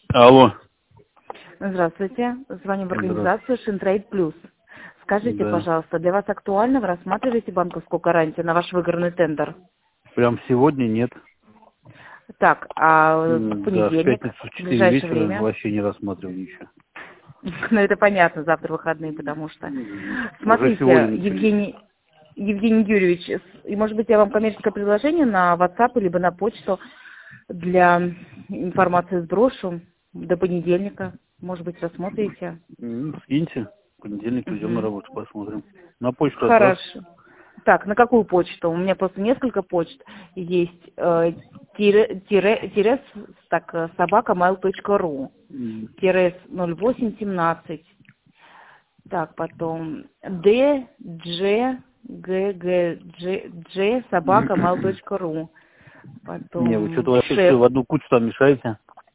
Алло. Здравствуйте. Звоним в Здравствуйте. организацию Шинтрейд Плюс. Скажите, Да. пожалуйста, для вас актуально, вы рассматриваете банковскую гарантию на ваш выигранный тендер? Прям сегодня нет. Так, а в Да, в понедельник, пятницу в в 4 ближайшее вечера время? вообще не рассматривал ничего. Ну, это понятно, завтра выходные, потому что... Уже сегодня Смотрите, начались. Евгений Юрьевич, и, может быть, я вам коммерческое предложение на WhatsApp либо на почту для информации сброшу до понедельника. Может быть, рассмотрите. Скиньте. В понедельник придем на Мгм. работу, посмотрим. На почту от вас. Хорошо. Так, на какую почту? У меня просто несколько почт есть. Собака mail.ru. М, Тире 0817. Так, потом djggj собака mail.ru. Не, вы Потом что-то вообще все шеп. в одну кучу там мешаете.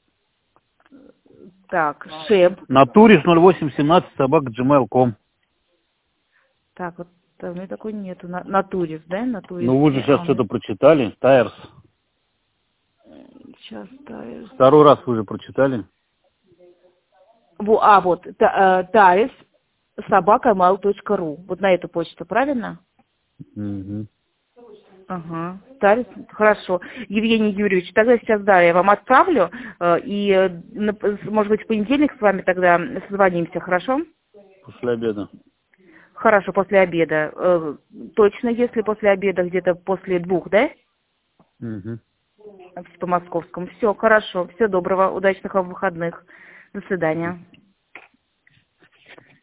Так, шеп. Натурис 0817 собака gmail.com. Так, вот у меня такой нету. На Турис, да? На Ну вы же туристе. сейчас что-то прочитали. Тайрс. Сейчас ставишь. Второй раз вы же прочитали. Вот, Тарис, собака mail.ru. Вот на эту почту, правильно? Мгм. Ага, Тарис, хорошо. Евгений Юрьевич, тогда сейчас, да, я вам отправлю, может быть, в понедельник с вами тогда созвонимся, хорошо? После обеда. Хорошо, после обеда. Точно, если после обеда, где-то после 2, да? Мгм. По московскому. Все, хорошо, всего доброго, удачных вам выходных. До свидания.